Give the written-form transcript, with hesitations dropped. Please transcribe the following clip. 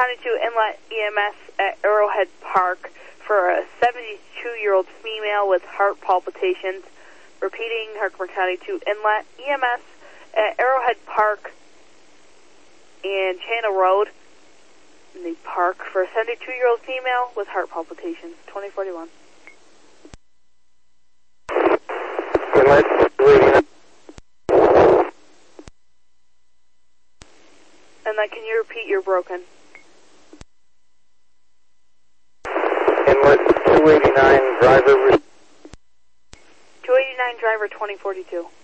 County 2 Inlet EMS at Arrowhead Park for a 72-year-old female with heart palpitations. Repeating, Herkimer County 2 Inlet EMS at Arrowhead Park and Channel Road in the park for a 72-year-old female with heart palpitations. 2041. Inlet 289. And then can you repeat your broken? Inlet 289, driver 289 driver 2042.